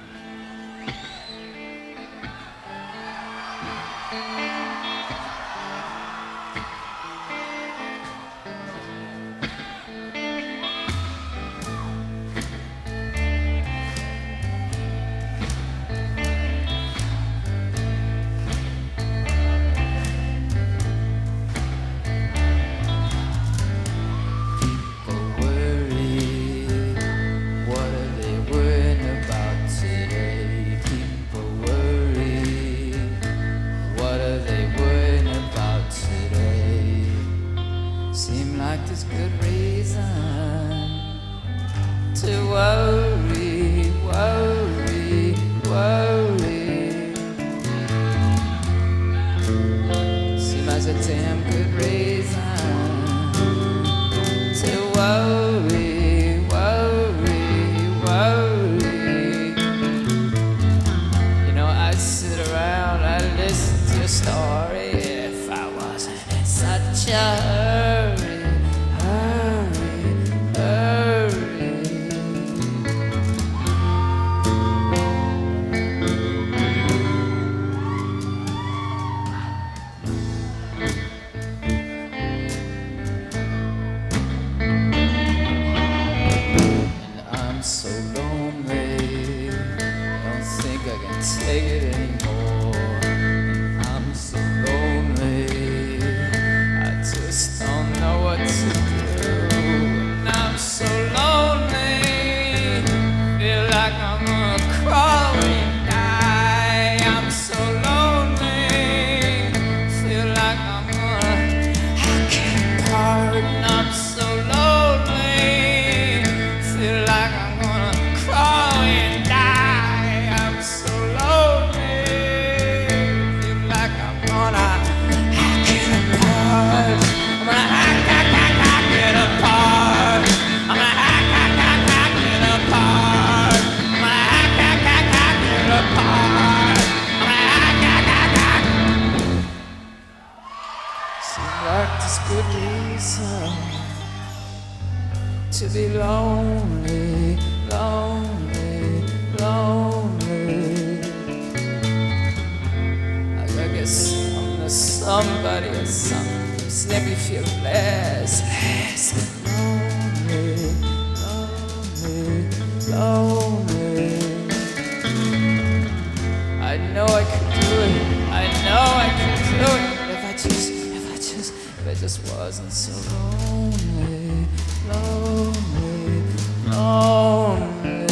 There's good reason to worry, worry, worry. Seems like a damn good reason to worry, worry, worry. You know, I'd sit around, I'd listen to your story if I wasn't in such a hurry. So lonely, don't think I can take it anymore. I'm so lonely, I just don't know what to do. And I'm so lonely, feel like I'm gonna crawl and die. I'm so lonely, feel like I'm gonna hack it apart. And I'm so lonely, feel like I'm there's good reason to be lonely, lonely, lonely. I guess I'm the somebody or something. Just let me feel less lonely, lonely, lonely. I know I could do it. I know I could do it. But if I just wasn't so lonely, lonely, lonely.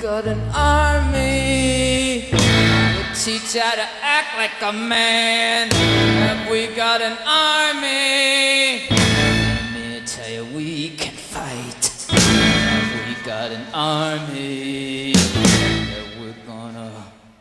got an army. We'll teach how to act like a man. Have we got an army? Let me tell you, we can fight. Have we got an army that we're gonna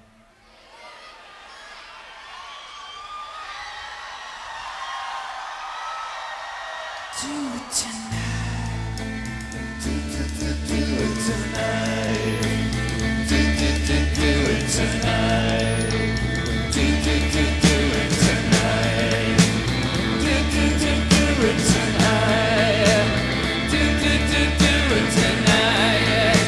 do tonight? Do it tonight. Do it tonight. Do it tonight. Do it tonight. Do it tonight.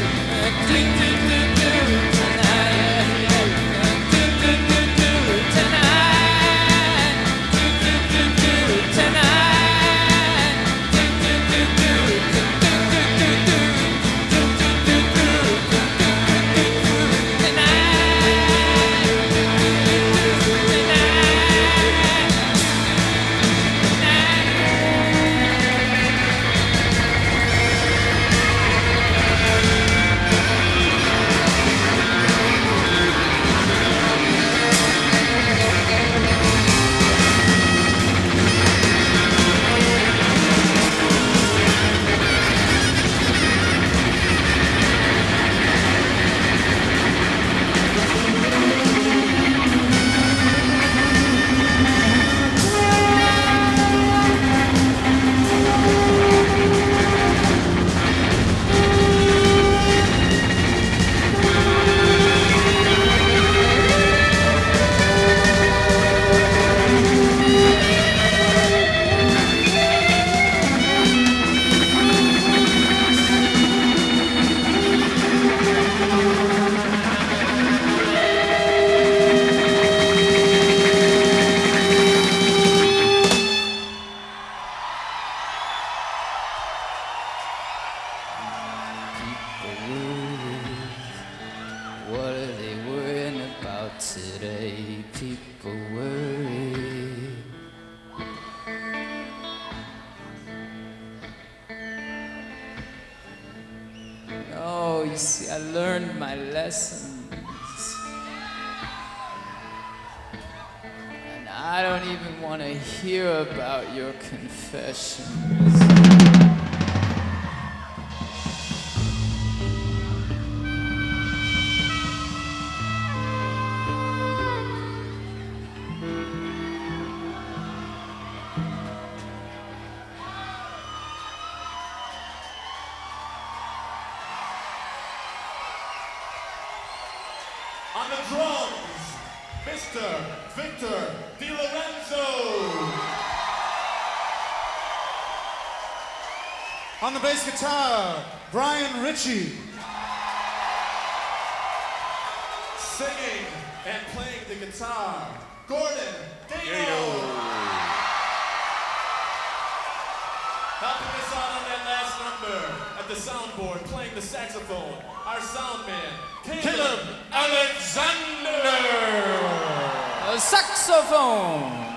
What are they worrying about today? People worry. Oh, you see, I learned my lessons. And I don't even want to hear about your confessions. On the drums, Mr. Victor DiLorenzo. On the bass guitar, Brian Ritchie. Singing and playing the guitar, Gordon Dano. Helping us out on that last number at the soundboard, playing the saxophone, our sound man, Caleb Alexander. A saxophone.